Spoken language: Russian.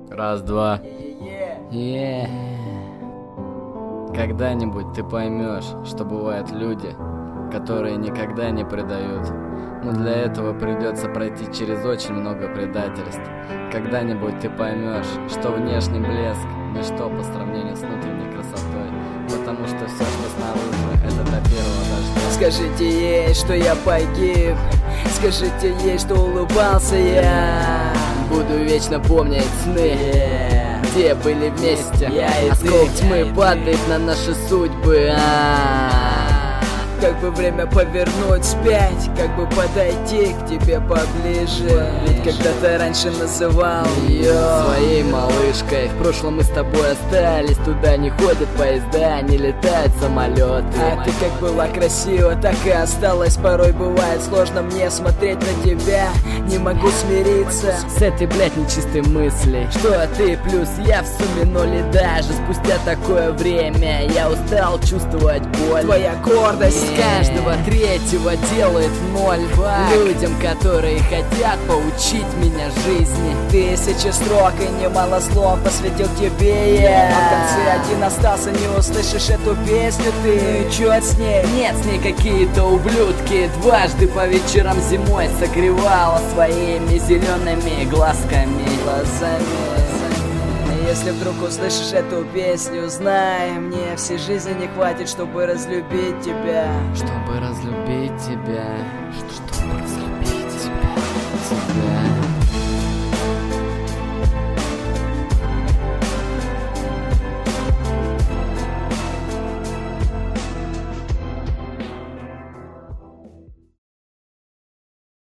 Раз, два. Когда-нибудь ты поймешь, что бывают люди, которые никогда не предают. Но для этого придется пройти через очень много предательств. Когда-нибудь ты поймешь, что внешний блеск – ничто по сравнению с внутренней красотой. Потому что все, что снаружи, это до первого дождя. Скажите ей, что я погиб. Скажите ей, что улыбался я. Буду вечно помнить сны, где были вместе. Я и осколок тьмы падает на наши судьбы. Как бы время повернуть вспять, как бы подойти к тебе поближе. Ведь когда-то раньше называл ее своей малышкой. В прошлом мы с тобой остались, туда не ходят поезда, не летают самолеты. А ты как была красива, так и осталась. Порой бывает сложно мне смотреть на тебя. Не могу смириться с этой, блядь, нечистой мыслей, что ты плюс я в сумме ноль. И даже спустя такое время я устал чувствовать боль. Твоя гордость каждого третьего делает ноль. Людям, которые хотят поучить меня жизни. Тысячи строк и немало слов посвятил тебе я. А в конце один остался, не услышишь эту песню ты. Чё с ней? Нет, с ней какие-то ублюдки. Дважды по вечерам зимой согревала своими зелеными глазками. Если вдруг услышишь эту песню, знай, мне всей жизни не хватит, чтобы разлюбить тебя. Чтобы разлюбить тебя.